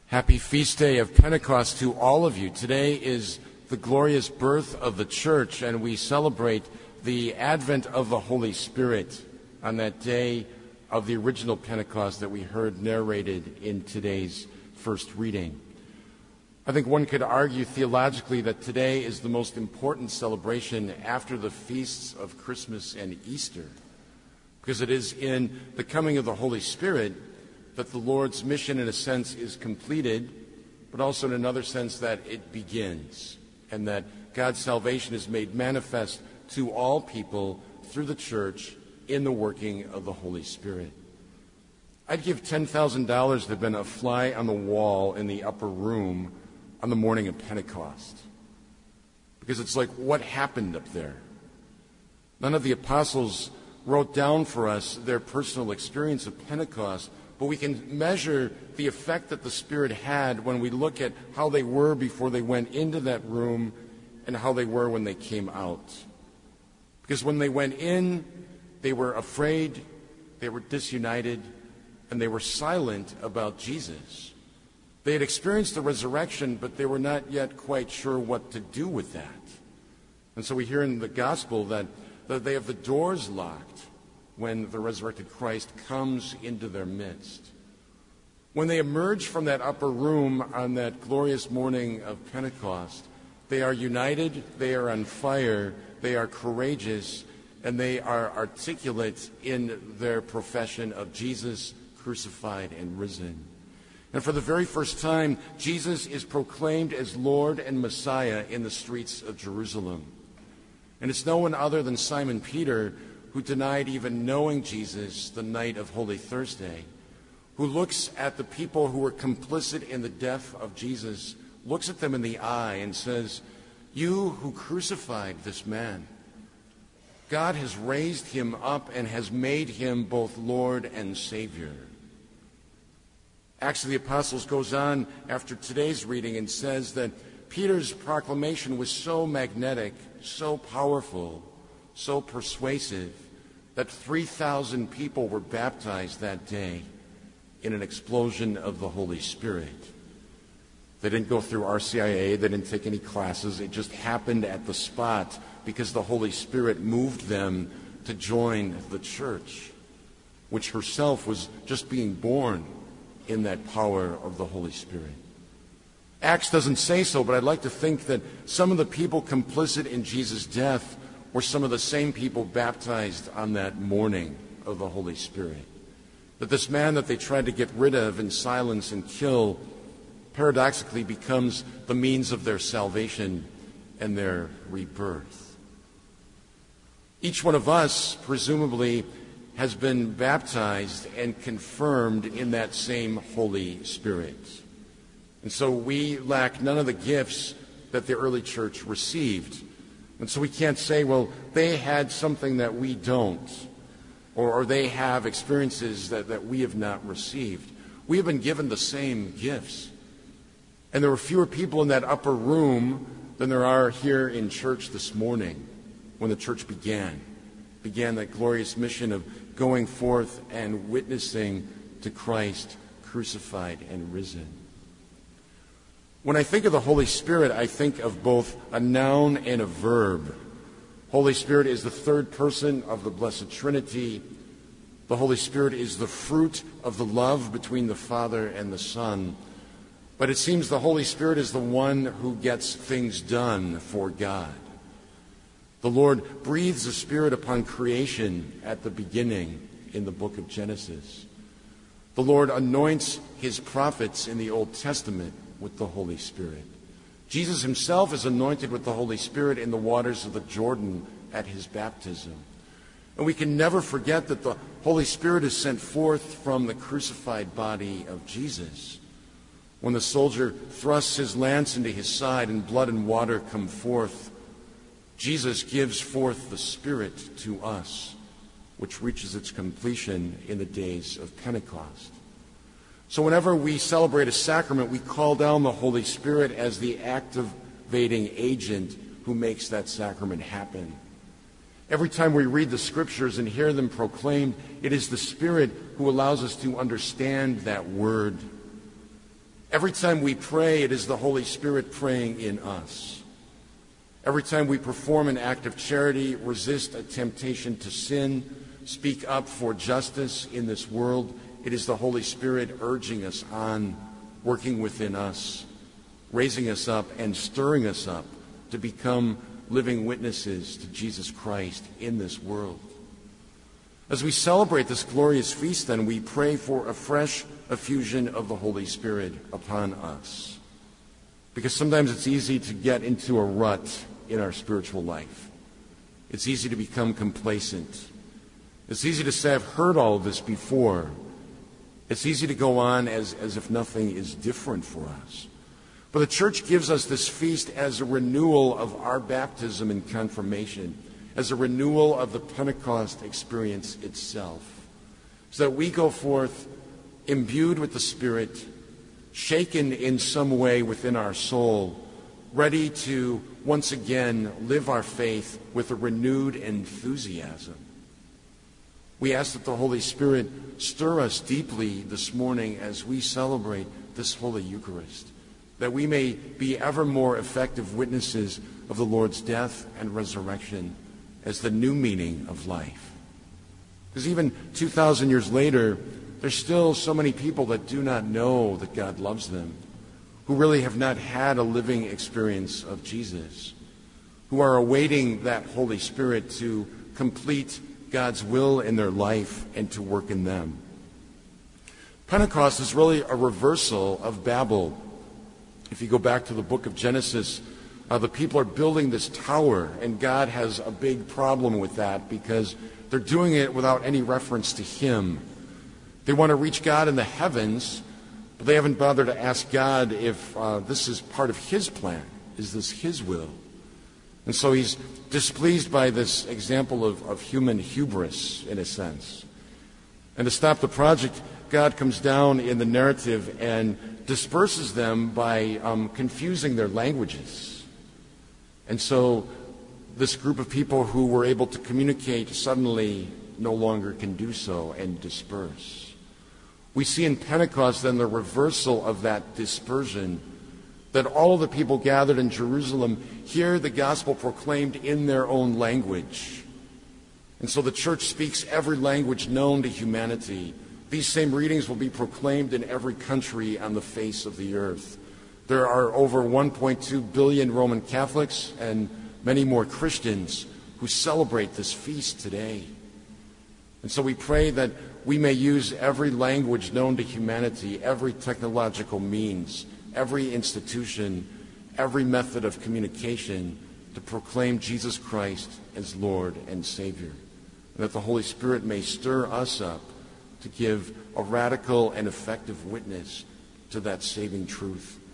Happy feast day of Pentecost to all of you. Today is the glorious birth of the church, and we celebrate the advent of the Holy Spirit on that day of the original Pentecost that we heard narrated in today's first reading. I think one could argue theologically that today is the most important celebration after the feasts of Christmas and Easter, because it is in the coming of the Holy Spirit that the Lord's mission, in a sense, is completed, but also in another sense that it begins, and that God's salvation is made manifest to all people through the church in the working of the Holy Spirit. I'd give $10,000 to have been a fly on the wall in the upper room on the morning of Pentecost, because it's like, what happened up there? None of the apostles wrote down for us their personal experience of Pentecost, but we can measure the effect that the Spirit had when we look at how they were before they went into that room and how they were when they came out. Because when they went in, they were afraid, they were disunited, and they were silent about Jesus. They had experienced the resurrection, but they were not yet quite sure what to do with that. And so we hear in the gospel that they have the doors locked when the resurrected Christ comes into their midst. When they emerge from that upper room on that glorious morning of Pentecost, they are united, they are on fire, they are courageous, and they are articulate in their profession of Jesus crucified and risen. And for the very first time, Jesus is proclaimed as Lord and Messiah in the streets of Jerusalem. And it's no one other than Simon Peter, who denied even knowing Jesus the night of Holy Thursday, who looks at the people who were complicit in the death of Jesus, looks at them in the eye and says, "You who crucified this man, God has raised him up and has made him both Lord and Savior." Acts of the Apostles goes on after today's reading and says that Peter's proclamation was so magnetic, so powerful, so persuasive, that 3,000 people were baptized that day in an explosion of the Holy Spirit. They didn't go through RCIA, they didn't take any classes, it just happened at the spot because the Holy Spirit moved them to join the church, which herself was just being born in that power of the Holy Spirit. Acts doesn't say so, but I'd like to think that some of the people complicit in Jesus' death were some of the same people baptized on that morning of the Holy Spirit. That this man that they tried to get rid of and silence and kill paradoxically becomes the means of their salvation and their rebirth. Each one of us, presumably, has been baptized and confirmed in that same Holy Spirit. And so we lack none of the gifts that the early church received. And so we can't say, well, they had something that we don't, or they have experiences that we have not received. We have been given the same gifts. And there were fewer people in that upper room than there are here in church this morning when the church began that glorious mission of going forth and witnessing to Christ crucified and risen. When I think of the Holy Spirit, I think of both a noun and a verb. Holy Spirit is the third person of the Blessed Trinity. The Holy Spirit is the fruit of the love between the Father and the Son. But it seems the Holy Spirit is the one who gets things done for God. The Lord breathes the Spirit upon creation at the beginning in the book of Genesis. The Lord anoints his prophets in the Old Testament with the Holy Spirit. Jesus himself is anointed with the Holy Spirit in the waters of the Jordan at his baptism. And we can never forget that the Holy Spirit is sent forth from the crucified body of Jesus. When the soldier thrusts his lance into his side and blood and water come forth, Jesus gives forth the Spirit to us, which reaches its completion in the days of Pentecost. So whenever we celebrate a sacrament, we call down the Holy Spirit as the activating agent who makes that sacrament happen. Every time we read the Scriptures and hear them proclaimed, it is the Spirit who allows us to understand that word. Every time we pray, it is the Holy Spirit praying in us. Every time we perform an act of charity, resist a temptation to sin, speak up for justice in this world, it is the Holy Spirit urging us on, working within us, raising us up and stirring us up to become living witnesses to Jesus Christ in this world. As we celebrate this glorious feast, then, we pray for a fresh effusion of the Holy Spirit upon us. Because sometimes it's easy to get into a rut in our spiritual life. It's easy to become complacent. It's easy to say, I've heard all of this before. It's easy to go on as if nothing is different for us. But the church gives us this feast as a renewal of our baptism and confirmation, as a renewal of the Pentecost experience itself, so that we go forth imbued with the Spirit, shaken in some way within our soul, ready to once again live our faith with a renewed enthusiasm. We ask that the Holy Spirit stir us deeply this morning as we celebrate this Holy Eucharist, that we may be ever more effective witnesses of the Lord's death and resurrection as the new meaning of life. Because even 2,000 years later, there's still so many people that do not know that God loves them, who really have not had a living experience of Jesus, who are awaiting that Holy Spirit to complete God's will in their life and to work in them. Pentecost is really a reversal of Babel. If you go back to the book of Genesis, the people are building this tower, and God has a big problem with that because they're doing it without any reference to Him. They want to reach God in the heavens, but they haven't bothered to ask God if this is part of His plan. Is this His will? And so He's displeased by this example of human hubris, in a sense. And to stop the project, God comes down in the narrative and disperses them by confusing their languages. And so this group of people who were able to communicate suddenly no longer can do so and disperse. We see in Pentecost then the reversal of that dispersion, that all of the people gathered in Jerusalem hear the gospel proclaimed in their own language. And so the church speaks every language known to humanity. These same readings will be proclaimed in every country on the face of the earth. There are over 1.2 billion Roman Catholics and many more Christians who celebrate this feast today. And so we pray that we may use every language known to humanity, every technological means, every institution, every method of communication to proclaim Jesus Christ as Lord and Savior. And that the Holy Spirit may stir us up to give a radical and effective witness to that saving truth.